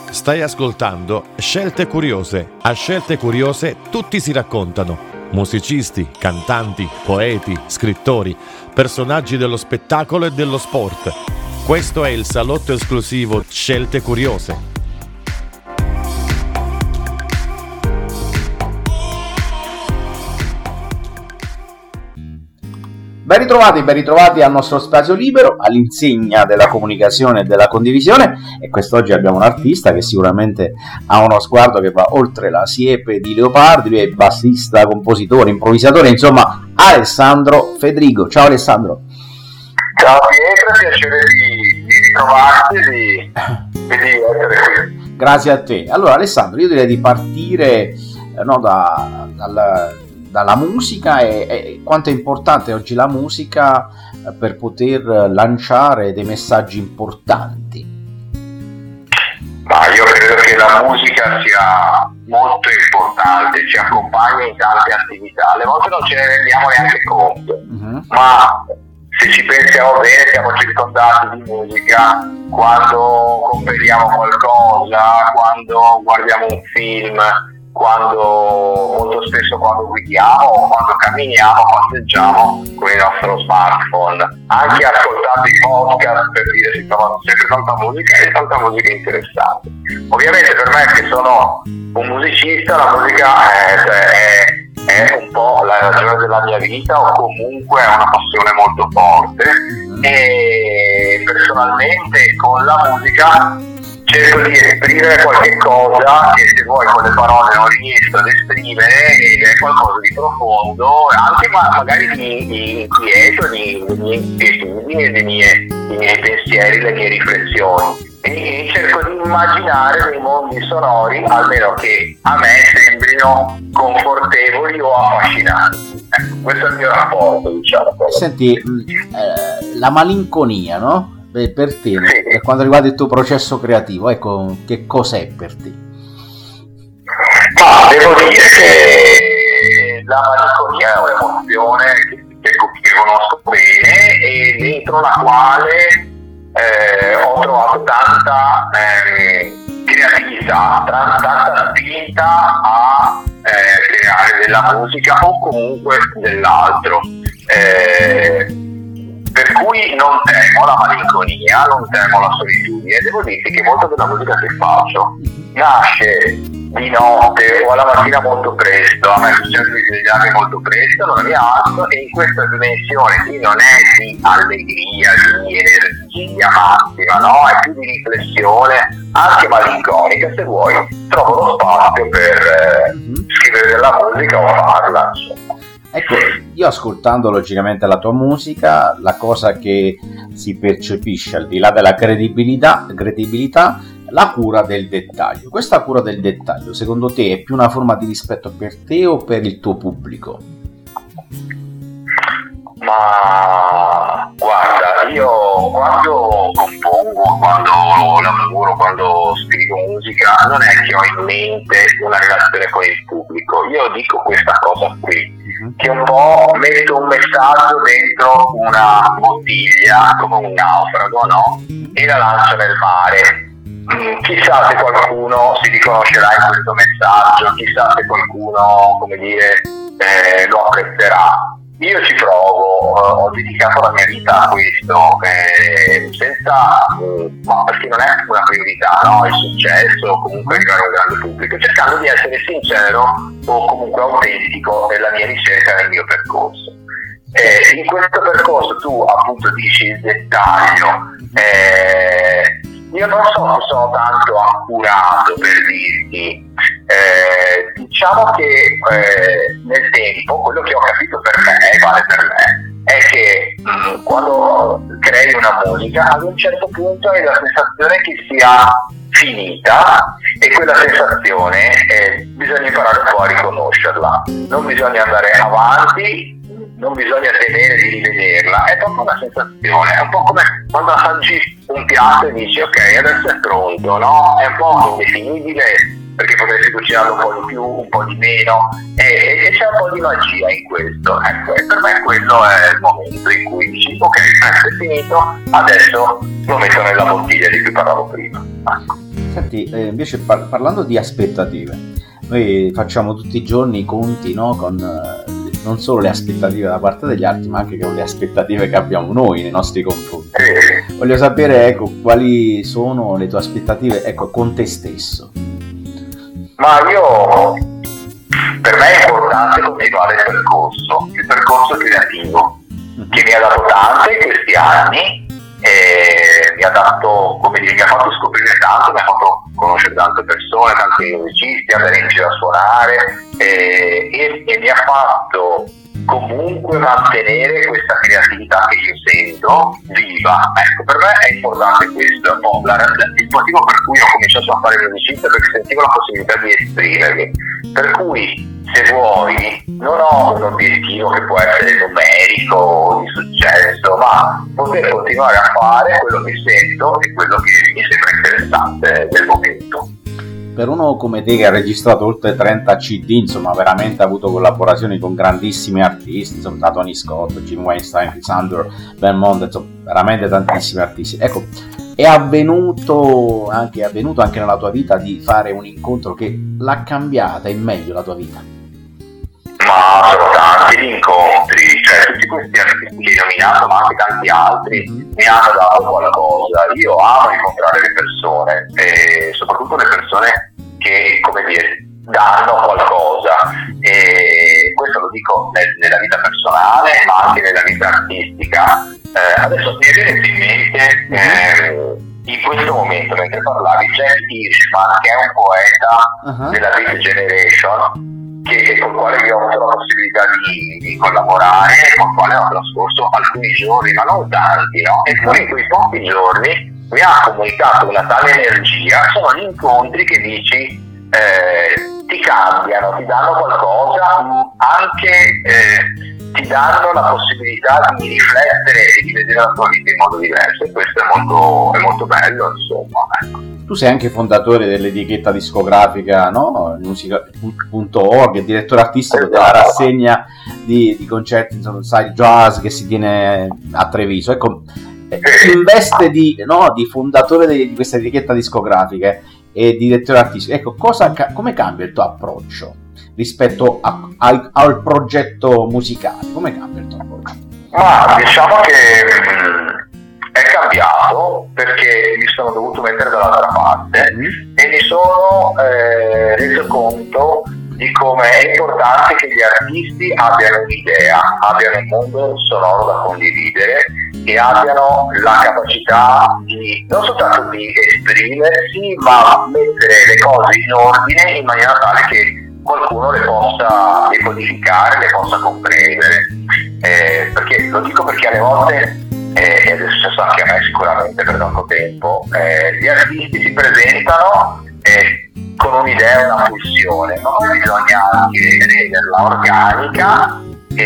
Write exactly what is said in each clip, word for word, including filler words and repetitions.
Stai ascoltando Scelte Curiose. A Scelte Curiose tutti si raccontano. Musicisti, cantanti, poeti, scrittori, personaggi dello spettacolo e dello sport. Questo è il salotto esclusivo Scelte Curiose. Ben ritrovati, ben ritrovati al nostro spazio libero, all'insegna della comunicazione e della condivisione. E quest'oggi abbiamo un artista che sicuramente ha uno sguardo che va oltre la siepe di Leopardi. Lui è bassista, compositore, improvvisatore, insomma Alessandro Fedrigo. Ciao Alessandro. Ciao Pietro, piacere di, di ritrovarti e di, di essere qui. Grazie a te. Allora Alessandro, io direi di partire eh, no, da, dal... dalla musica e, e quanto è importante oggi la musica per poter lanciare dei messaggi importanti. Ma io credo che la musica sia molto importante, ci accompagna in tante attività, alle volte non ce ne rendiamo neanche conto, uh-huh. ma se ci pensiamo bene siamo circondati di musica quando comperiamo qualcosa, quando guardiamo un film, quando molto spesso quando guidiamo, quando camminiamo, passeggiamo con il nostro smartphone, anche ascoltando i podcast, per dire, si trova sempre tanta musica e tanta musica interessante. Ovviamente per me che sono un musicista, la musica è, è, è un po' la ragione della mia vita, o comunque è una passione molto forte, e personalmente con la musica cerco di esprimere qualche cosa che se vuoi con le parole non riesco ad esprimere, ed è qualcosa di profondo, anche ma magari di, di inquieto, di, di mie inquietudini, dei miei, dei miei pensieri, le mie riflessioni. E, e cerco di immaginare dei mondi sonori, almeno che a me sembrino confortevoli o affascinanti. Ecco, questo è il mio rapporto, diciamo. Senti, eh, la malinconia, no? Beh, per te, sì. Per quanto riguarda il tuo processo creativo, ecco, che cos'è per te? Ma devo dire che la malinconia è un'emozione che, che, che conosco bene e dentro la quale eh, ho trovato tanta eh, creatività, tanta spinta a eh, creare della musica o comunque dell'altro. Eh, Per cui non temo la malinconia, non temo la solitudine. Devo dirti che molta della musica che faccio nasce di notte o alla mattina molto presto. A me succede di svegliarmi molto presto, allora mi alzo e in questa dimensione qui non è di allegria, di energia massima, no? È più di riflessione, anche malinconica se vuoi. Trovo lo spazio per eh, scrivere della musica o farla, insomma. Ecco, io ascoltando logicamente la tua musica, la cosa che si percepisce al di là della credibilità, credibilità, la cura del dettaglio. Questa cura del dettaglio, secondo te, è più una forma di rispetto per te o per il tuo pubblico? Ma guarda, io quando compongo, quando lavoro, quando scrivo musica, non è che ho in mente una relazione con il pubblico. Io dico questa cosa qui, che un po' metto un messaggio dentro una bottiglia come un naufrago, no? E la lancio nel mare. Mm, chissà se qualcuno si riconoscerà in questo messaggio, chissà se qualcuno, come dire, eh, lo apprezzerà. Io ci provo, uh, ho dedicato la mia vita a questo, eh, senza, uh, ma perché non è una priorità, no? Il successo o comunque arrivare a un grande pubblico, cercando di essere sincero o comunque autentico nella mia ricerca, nel mio percorso. Eh, in questo percorso tu appunto dici il dettaglio, eh, io non so se sono tanto accurato per dirti, eh, diciamo che eh, nel tempo quello che ho capito per me, e vale per me, è che mh, quando crei una musica ad un certo punto hai la sensazione che sia finita, e quella sensazione eh, bisogna imparare un po' a riconoscerla, non bisogna andare avanti, non bisogna temere di rivederla, è proprio una sensazione, è un po' come quando assaggi un piatto e dici ok, adesso è pronto, no? È un po' indefinibile perché potresti cucinarlo un po' di più, un po' di meno, e, e c'è un po' di magia in questo, ecco, e per me quello è il momento in cui dici ok, questo è finito, adesso lo metto nella bottiglia di cui parlavo prima. Ecco. Senti, eh, invece par- parlando di aspettative, noi facciamo tutti i giorni i conti, no? Con eh, non solo le aspettative da parte degli altri, ma anche con le aspettative che abbiamo noi nei nostri confronti. Voglio sapere, ecco, quali sono le tue aspettative, ecco, con te stesso. Ma io, per me è importante continuare il percorso, il percorso creativo, che mi ha dato tante in questi anni, e mi ha dato, come dire, mi ha fatto scoprire tanto, mi ha fatto conoscere tante persone, tanti musicisti, andare in giro a suonare, e, e, e mi ha fatto comunque mantenere questa creatività che io sento viva. Ecco, per me è importante questo. Oh, la, il motivo per cui ho cominciato a fare il musicista è perché sentivo la possibilità di esprimermi, per cui se vuoi non ho un obiettivo che può essere numerico o di successo, ma poter continuare a fare quello che sento e quello che mi sembra interessante del momento. Per uno come te che ha registrato oltre trenta C D, insomma, veramente ha avuto collaborazioni con grandissimi artisti, insomma, da Tony Scott, Jim Weinstein, Sander, Belmont, insomma, veramente tantissimi artisti. Ecco, è avvenuto anche, è avvenuto anche nella tua vita di fare un incontro che l'ha cambiata in meglio la tua vita? Ma sono tanti gli incontri, cioè tutti questi artisti che hai nominato, ma anche tanti altri, mm-hmm. mi hanno dato qualcosa. Io amo incontrare le persone, e soprattutto le persone che, come dire, danno qualcosa, e questo lo dico nel, nella vita personale, ma anche nella vita artistica. Eh, adesso mi è venuto in mente, eh, in questo momento, mentre parlavi, Jeff Hirschman, che è un poeta uh-huh. della Beat Generation, che, con il quale io ho avuto la possibilità di, di collaborare, con il quale ho trascorso alcuni giorni, ma non tanti, no? E poi in quei pochi giorni mi ha comunicato una tale energia. Sono gli incontri che dici eh, ti cambiano, ti danno qualcosa, anche eh, ti danno la possibilità di riflettere e di vedere la tua vita in modo diverso, e questo è molto, è molto bello, insomma, ecco. Tu sei anche fondatore dell'etichetta discografica, no? musica punto org, direttore artistico della rassegna di, di concerti, insomma, sai, jazz che si tiene a Treviso. Ecco, in veste di, no, di fondatore di, di questa etichetta discografica e direttore artistico, ecco, cosa, come cambia il tuo approccio rispetto a, a, al progetto musicale? Come cambia il tuo approccio? Ma diciamo che è cambiato perché mi sono dovuto mettere dall'altra parte mm. e mi sono eh, reso conto di come è importante che gli artisti abbiano un'idea, abbiano un mondo sonoro da condividere e abbiano la capacità di non soltanto di esprimersi, ma mettere le cose in ordine in maniera tale che qualcuno le possa decodificare, le possa comprendere. Eh, perché lo dico perché alle volte, eh, ed è successo anche a me sicuramente per tanto tempo, eh, gli artisti si presentano eh, con un'idea e una pulsione, ma poi bisogna anche renderla organica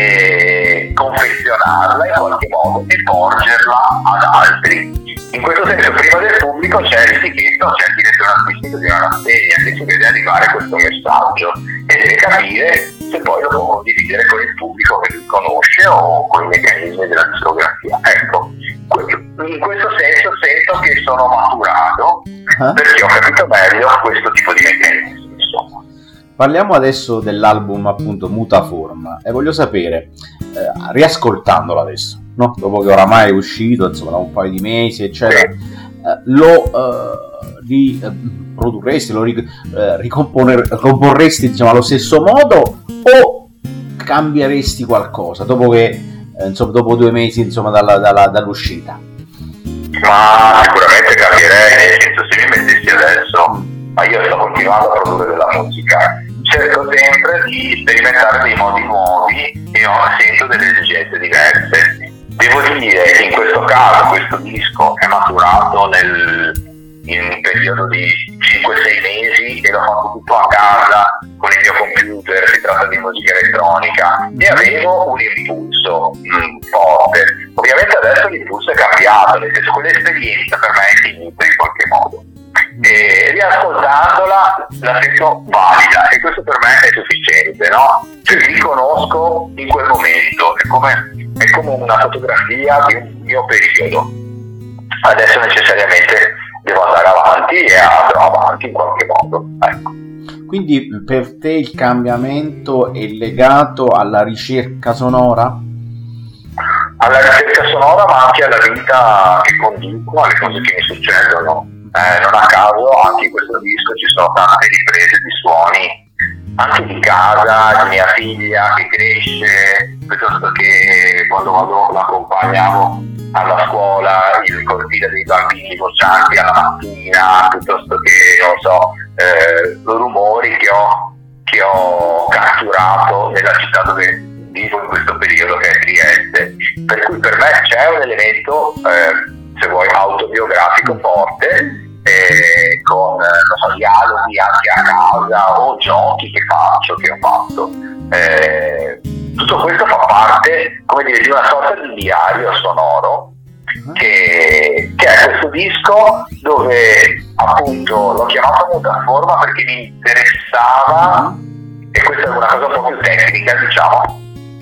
e confezionarla in qualche modo e porgerla ad altri. In questo senso, prima del pubblico c'è l'etichetta, c'è il direttore artistico di una rassegna che si vede arrivare questo messaggio e deve capire se poi lo può condividere con il pubblico che lui conosce o con i meccanismi della discografia. Ecco, in questo senso sento che sono maturato uh-huh. perché ho capito meglio questo tipo di meccanismi, insomma. Parliamo adesso dell'album, appunto, Mutaforma, e voglio sapere, eh, riascoltandolo adesso, no? Dopo che oramai è uscito, insomma, da un paio di mesi, eccetera, eh, lo eh, riprodurresti, lo ric- eh, ricomporresti, diciamo, allo stesso modo, o cambieresti qualcosa dopo che, eh, insomma, dopo due mesi, insomma, dalla, dalla, dall'uscita? Ma sicuramente cambierei, nel senso, se mi mettessi adesso, ma io sto continuando a produrre della musica, cerco sempre di sperimentare dei modi nuovi e ho, sento delle esigenze diverse. Devo dire che in questo caso questo disco è maturato nel, in un periodo di cinque sei mesi e l'ho fatto tutto a casa con il mio computer, si tratta di musica elettronica, e avevo un impulso mh, forte. Ovviamente adesso l'impulso è cambiato, nel senso che quell'esperienza per me è finita in qualche modo. E riascoltandola la sento valida e questo per me è sufficiente, no? Cioè mi riconosco in quel momento, è come, è come una fotografia di un mio periodo. Adesso necessariamente devo andare avanti e andrò avanti in qualche modo, ecco. Quindi per te il cambiamento è legato alla ricerca sonora? Alla ricerca sonora, ma anche alla vita che conduco, alle cose che mi succedono. Eh, non a caso anche in questo disco ci sono tante riprese di suoni, anche di casa, di mia figlia che cresce, piuttosto che quando vado l'accompagnavo alla scuola, il cortile dei bambini vocianti alla mattina, piuttosto che, non so, eh, rumori che ho, che ho catturato nella città dove vivo in questo periodo, che è Trieste. Per cui per me c'è un elemento, eh, se vuoi, autobiografico forte, eh, con non so, dialoghi anche a casa o giochi che faccio, che ho fatto. Eh, tutto questo fa parte, come dire, di una sorta di diario sonoro che, che è questo disco, dove appunto l'ho chiamato Mutaforma perché mi interessava, e questa è una cosa un po' più tecnica, diciamo.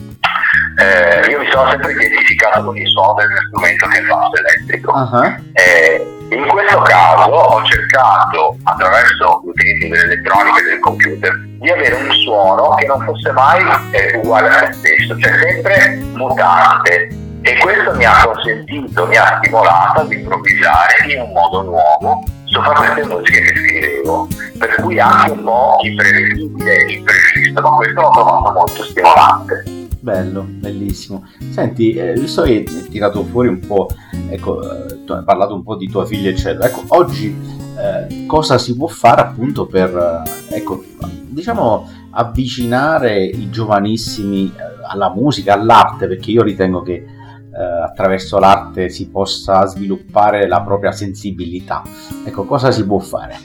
Eh, io mi sono sempre identificato con il suono dello strumento che è il basso elettrico. Uh-huh. Eh, in questo caso ho cercato, attraverso l'utilizzo dell'elettronica e del computer, di avere un suono che non fosse mai eh, uguale a se stesso, cioè sempre mutante, e questo mi ha consentito, mi ha stimolato ad improvvisare in un modo nuovo sopra queste musiche che scrivevo, per cui anche un po' imprevedibile, imprevisto, ma questo l'ho trovato molto stimolante. Bello, bellissimo. Senti, eh, visto che hai tirato fuori un po', ecco, eh, tu hai parlato un po' di tua figlia, eccetera. Ecco, oggi eh, cosa si può fare appunto per, eh, ecco, diciamo, avvicinare i giovanissimi eh, alla musica, all'arte, perché io ritengo che eh, attraverso l'arte si possa sviluppare la propria sensibilità. Ecco, cosa si può fare?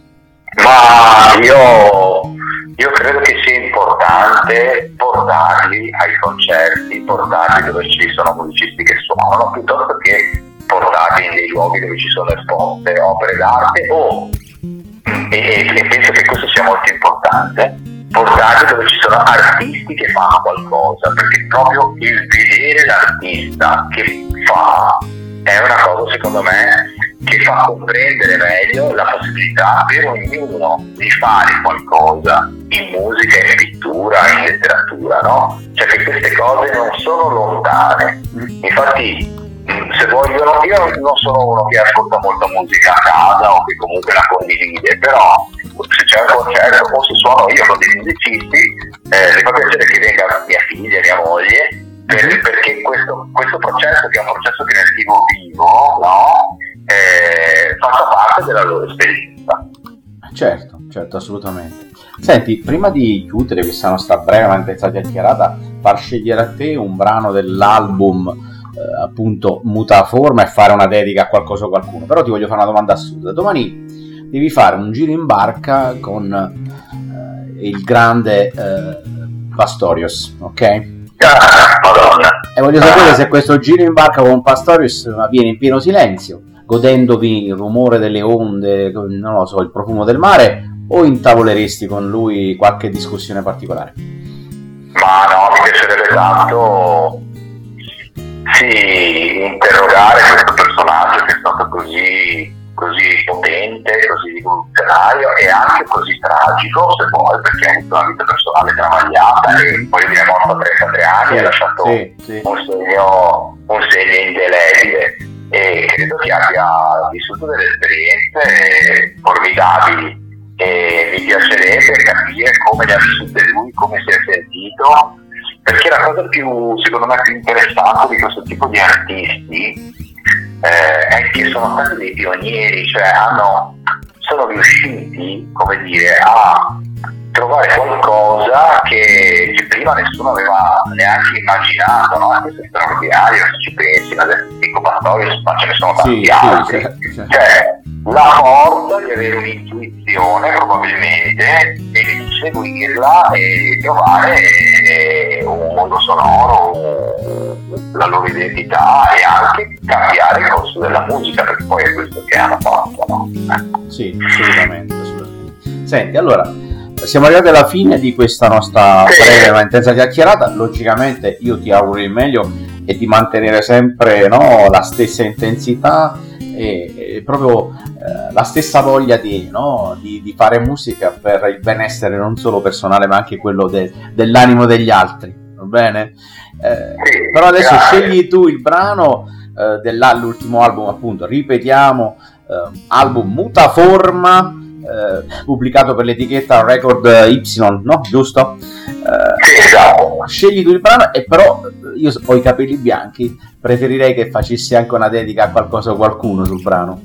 Ma io... Io credo che sia importante portarli ai concerti, portarli dove ci sono musicisti che suonano, piuttosto che portarli in dei luoghi dove ci sono esposte opere d'arte, o, e, e penso che questo sia molto importante, portarli dove ci sono artisti che fanno qualcosa, perché proprio il vedere l'artista che fa è una cosa, secondo me, che fa comprendere meglio la possibilità per ognuno di fare qualcosa in musica, in pittura, in letteratura, no? Cioè che queste cose non sono lontane. Infatti, se vuoi, io non, io non sono uno che ascolta molta musica a casa o che comunque la condivide, però se c'è un concerto o se suono io con dei musicisti, eh, mi fa piacere che venga mia figlia e mia moglie, per, perché questo, questo processo, che è un processo creativo vivo, no? Eh, faccia parte della loro esperienza. Certo, certo, assolutamente. Senti, prima di chiudere questa nostra breve ma intensa chiacchierata, far scegliere a te un brano dell'album eh, appunto Mutaforma e fare una dedica a qualcosa o qualcuno. Però ti voglio fare una domanda assurda. Domani devi fare un giro in barca con eh, il grande eh, Pastorius, ok? Ah, Madonna. E voglio sapere se questo giro in barca con Pastorius avviene in pieno silenzio, godendovi il rumore delle onde, non lo so, il profumo del mare, o intavoleresti con lui qualche discussione particolare? Ma no, mi piacerebbe tanto sì, interrogare questo personaggio che è stato così, così potente, così rivoluzionario e anche così tragico, se vuoi, perché ha avuto una vita personale travagliata e poi è morto a trentatré anni, sì, ha lasciato sì, sì. Un, segno, un segno indelebile. E credo che abbia vissuto delle esperienze formidabili e mi piacerebbe capire come le ha vissute lui, come si è sentito, perché la cosa più, secondo me, più interessante di questo tipo di artisti eh, è che sono stati dei pionieri, cioè hanno, sono riusciti, come dire, a trovare qualcosa che, che prima nessuno aveva neanche immaginato, no? Questo è straordinario se ci pensi, adesso dico Pastorius, ma ce ne sono tanti sì, altri, sì, sì, sì. Cioè la forza di avere un'intuizione probabilmente e di seguirla e trovare un mondo sonoro, la loro identità e anche cambiare il corso della musica, perché poi è questo che hanno fatto, no? Sì, assolutamente, assolutamente. Senti, allora siamo arrivati alla fine di questa nostra breve ma intensa chiacchierata. Logicamente io ti auguro il meglio e di mantenere sempre, no, la stessa intensità e e proprio eh, la stessa voglia di, no, di, di fare musica per il benessere non solo personale ma anche quello de, dell'animo degli altri, va bene? Eh, però adesso scegli tu il brano eh, dell'ultimo album, appunto, ripetiamo, eh, album Mutaforma, eh, pubblicato per l'etichetta Record Y, no? Giusto? Eh, scegli tu il brano, e però io ho i capelli bianchi, preferirei che facessi anche una dedica a qualcosa o qualcuno sul brano.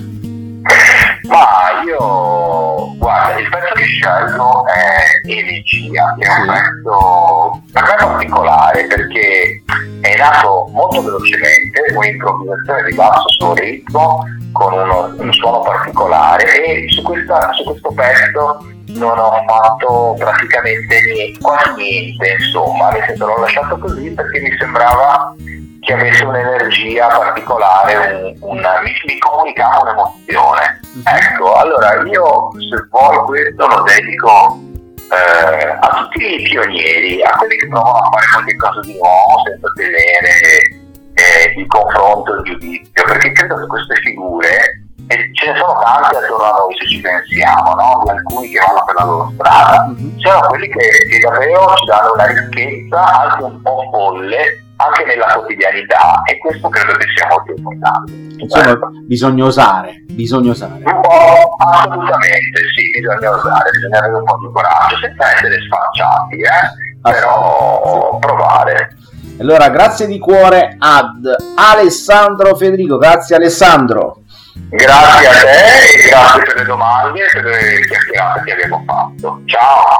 Ma io, guarda, il pezzo che scelgo è Elegia, che è un pezzo per me particolare perché è nato molto velocemente, un'improvvisazione di basso sul ritmo con uno, un suono particolare, e su, questa, su questo pezzo non ho fatto praticamente niente, quasi niente, insomma, nel senso l'ho lasciato così perché mi sembrava che avesse un'energia particolare, un, una, mi, mi comunicava un'emozione. Ecco, allora io se vuoi questo lo dedico eh, a tutti i pionieri, a quelli che provano a fare qualche cosa di nuovo senza tenere eh, il confronto, il giudizio, perché credo che queste figure, e ce ne sono tanti attorno a noi se ci pensiamo, no? Di alcuni che vanno per la loro strada, sono quelli che, che davvero ci danno una ricchezza anche un po' folle anche nella quotidianità, e questo credo che sia molto importante. Insomma, eh. bisogna osare, bisogna osare. Un po', assolutamente, sì, bisogna osare, bisogna avere un po' di coraggio, senza essere sfacciati, eh? Però sì, provare. Allora, grazie di cuore ad Alessandro Federico, grazie Alessandro. Grazie a te e grazie per le domande e per le chiacchierate che abbiamo fatto. Ciao!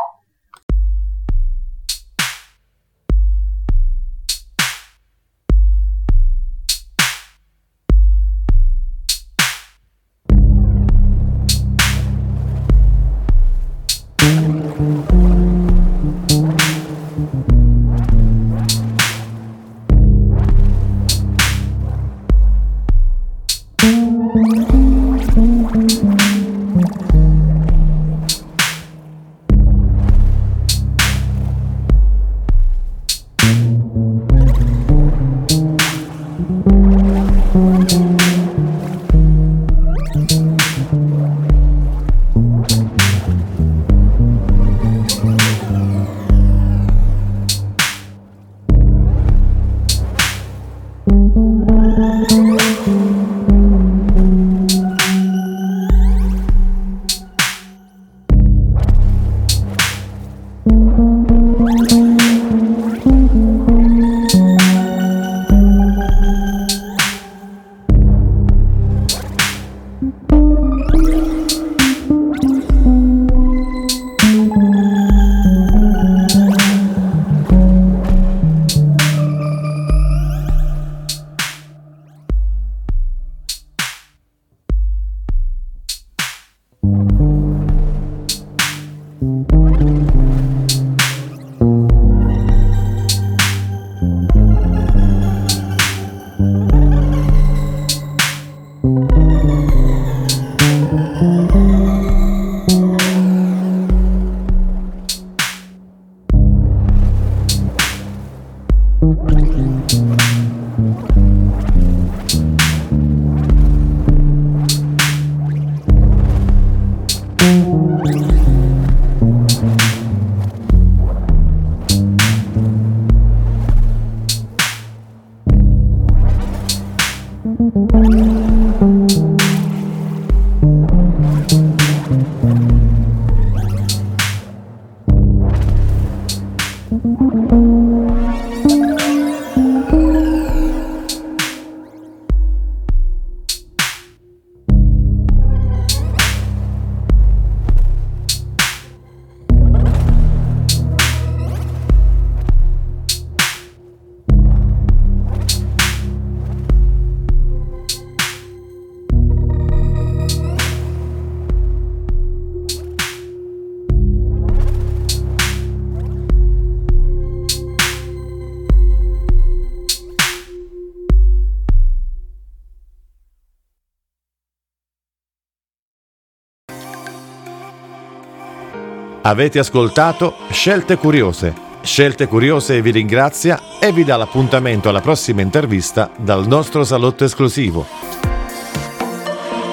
Avete ascoltato Scelte Curiose. Scelte Curiose vi ringrazia e vi dà l'appuntamento alla prossima intervista dal nostro salotto esclusivo.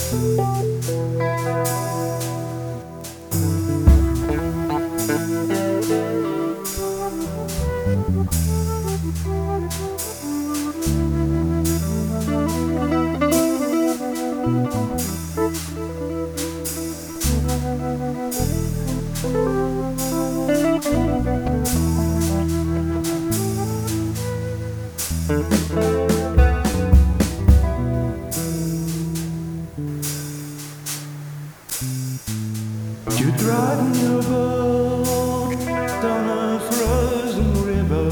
You're driving your boat down a frozen river.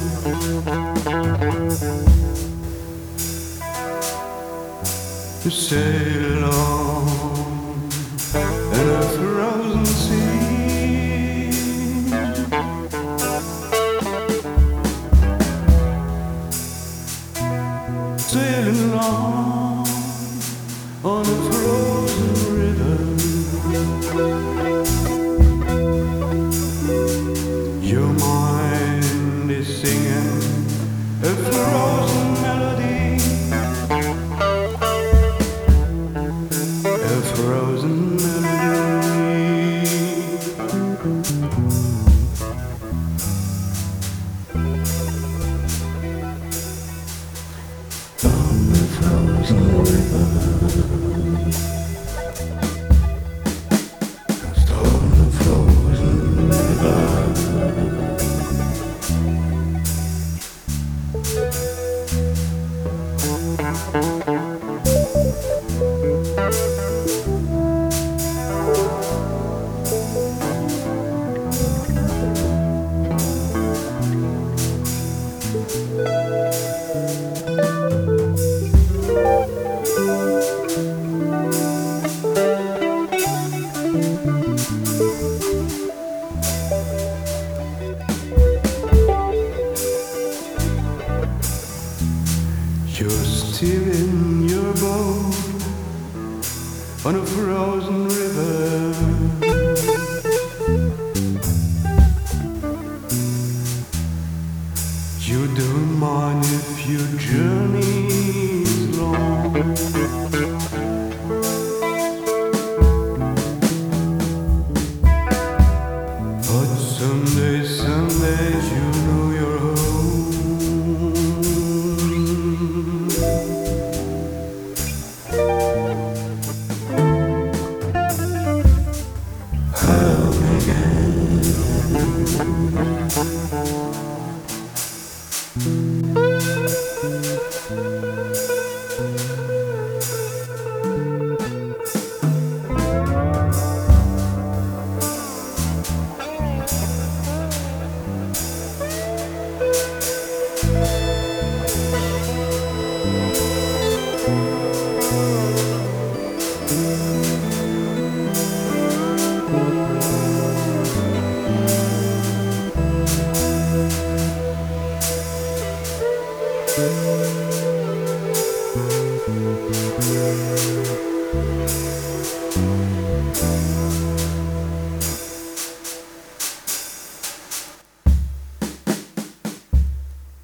You sail on in a frozen sea. Sailing along on a frozen river. Your mind is singing a frozen melody, a frozen melody. On the frozen river. You're still in your boat on a frozen river. You don't mind if you just